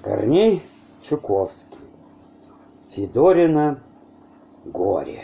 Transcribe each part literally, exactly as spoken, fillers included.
Корней Чуковский. Федорино горе.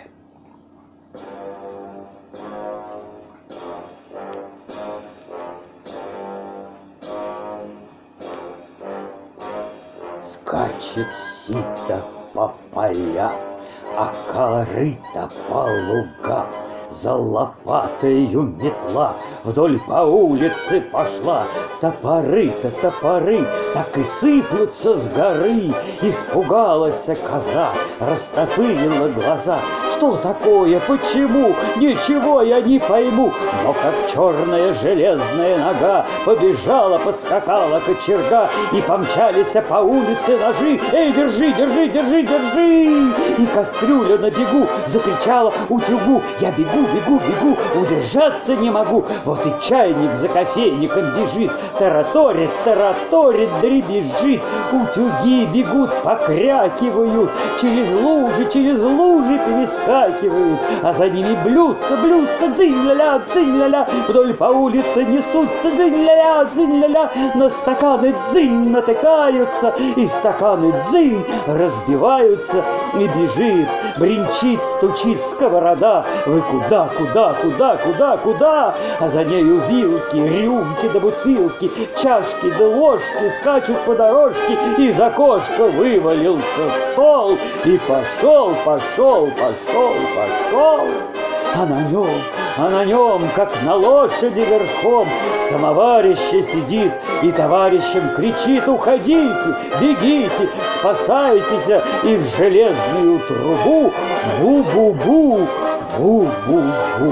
Скачет сито по полям, а корыто по лугам. За лопатою метла вдоль по улице пошла. Топоры-то, топоры, так и сыплются с горы. Испугалась коза, растопырила глаза. Что такое, почему, ничего я не пойму. Но как черная железная нога побежала, поскакала кочерга, и помчались по улице ножи. Эй, держи, держи, держи, держи! И кастрюля на бегу закричала утюгу. Я бегу, бегу, бегу, удержаться не могу. Вот и чайник за кофейником бежит, тараторит, тараторит, дребезжит. Утюги бегут, покрякивают, через лужи, через лужи перескакивают, а за ними блюдца, блюдца, дзынь-ля-ля, дзынь-ля-ля, вдоль по улице несутся, дзынь-ля-ля, дзынь-ля-ля, на стаканы дзынь натыкаются, и стаканы дзынь разбиваются, и бежит, бренчит, стучит сковорода. Вы куда, куда, куда, куда, куда? А за нею вилки, рюмки да бутылки, чашки да ложки скачут по дорожке, и из окошка вывалился стол, и пошел, пошел, пошел, пошел. А на нем, а на нем, как на лошади верхом, самоварище сидит и товарищам кричит: уходите, бегите, спасайтесь, и в железную трубу бу-бу-бу, бу-бу-бу.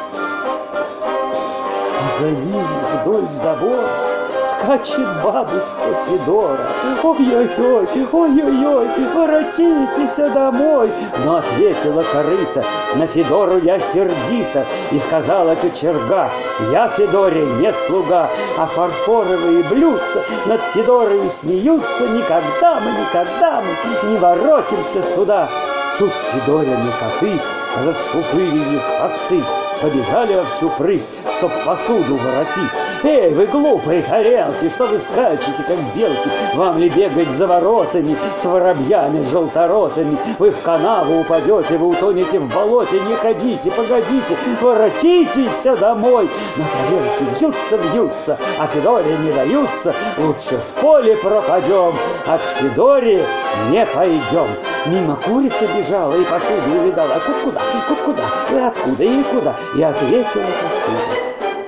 А за ним вдоль забора скачет бабушка Федора. Ой-ой-ой, ой-ой-ой, воротитесь домой. Но ответила корыто на Федору я сердито, и сказала кочерга: я Федоре не слуга, а фарфоровые блюдца над Федорой смеются. Никогда мы, никогда мы не воротимся сюда. Тут Федорины коты расфуфырили хвосты, побежали во всю прыть, чтоб посуду воротить. Эй, вы глупые тарелки, что вы скачете, как белки? Вам ли бегать за воротами с воробьями желторотами? Вы в канаву упадете, вы утонете в болоте. Не ходите, погодите, воротитесь домой. Но тарелки бьются, бьются, а Федоре не даются. Лучше в поле пропадем, а к Федоре не пойдем. Мимо курица бежала и посуду увидала. Кут куда, кут куда, и откуда, и куда? И ответила посуда: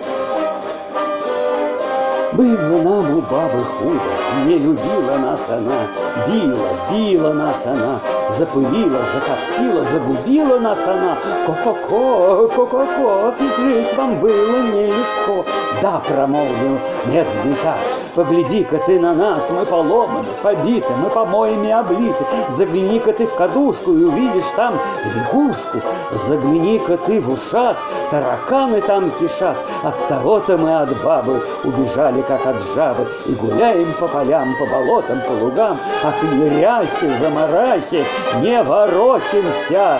было нам у бабы худо, не любила нас она, била, била нас она, запылила, закоптила, загубила нас она. Ко-ко-ко, ко-ко-ко, жить вам было нелегко. Да, промолвил медный таз, погляди-ка ты на нас, мы поломаны, побиты, мы помоями облиты. Загляни-ка ты в кадушку и увидишь там лягушку. Загляни-ка ты в ушах, тараканы там кишат. От того-то мы от бабы убежали, как от жабы, и гуляем по полям, по болотам, по лугам, а к неряхе, замарахе не воротимся.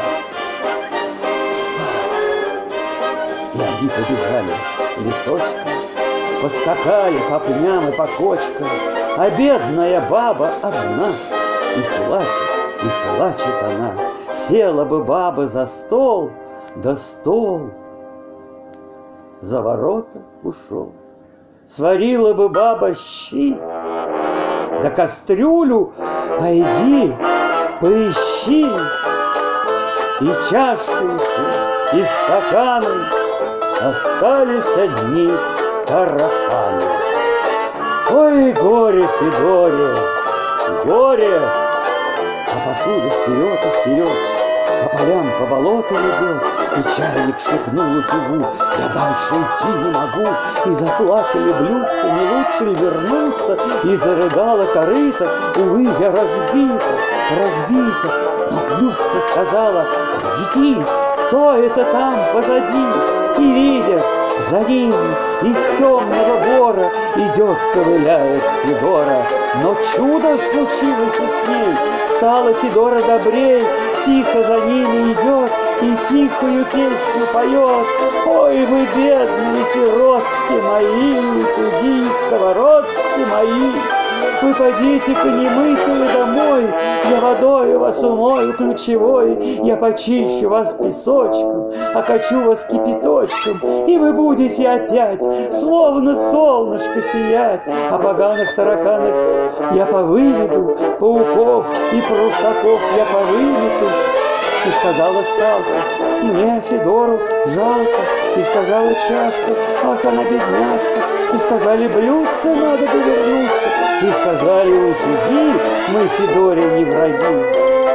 И они побежали лесочком, поскакали по пням и по кочкам, а бедная баба одна, и плачет, и плачет она. Села бы баба за стол, да стол за ворота ушел. Сварила бы баба щи, да кастрюлю пойди поищи. И чашки, и стаканы, остались одни тараканы. Ой, горе, Федоре, горе! А посуда вперед и вперед, по полям, по болоту идет, и чайник шепнул утюгу: я дальше идти не могу. И заплакали блюдца, не лучше ли вернуться? И зарыдала корыто: увы, я разбита, разбита. Но блюдце сказала: иди, кто это там позади? И видят, за ним из темного бора идет, ковыляет Федора. Но чудо случилось с ней, стала Федора добрей, тихо за ними идет и тихую песню поет. Ой, вы бедные сиротки мои, туги сковородки мои, Вы подите-ка немытые домой, я водою вас умою ключевой, я почищу вас песочком, окачу вас кипяточком, и вы будете опять, словно солнышко сиять, а поганых тараканов я повыведу, пауков и прусаков я повымету. И сказала скалка, мне Федору жалко, и сказала чашка, ах, она бедняжка, и сказали, блюдце надо бы вернуться, и сказали, утюги, мы Федоре не враги.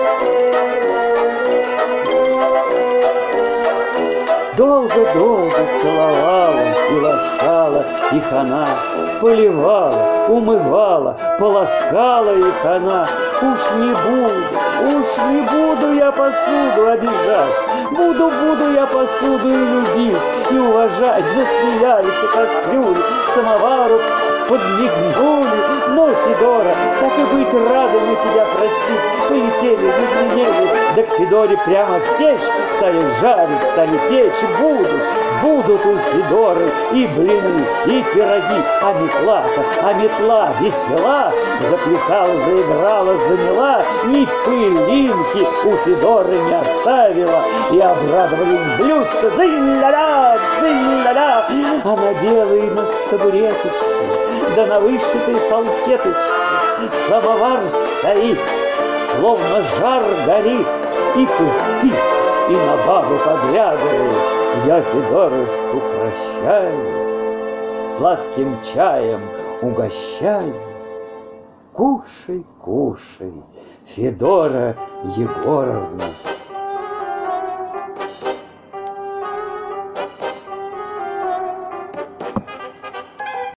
Долго-долго целовала и ласкала их она, поливала, умывала, полоскала их она. Уж не буду, уж не буду я посуду обижать, буду, буду я посуду и любить, и уважать. Засмеялись кастрюли, самовару подмигнули. Но, Федора, так и быть, рады мы тебя простить. Полетели, зазвенели, да к Федоре прямо в печь стали жарить, стали печь. Будут, будут у Федоры и блины, и пироги. А метла-то, а метла весела, заплясала, заиграла, замела, ни пылинки у Федоры не оставила. И обрадовались блюдца, дзынь-ля-ля, дзынь-ля-ля. А на белой на табуреточке, да на вышитой салфеты самовар стоит, словно жар горит, и пыхтит, и на бабу поглядывает. Я Федорушку прощаю, сладким чаем угощаю. Кушай, кушай, Федора Егоровна.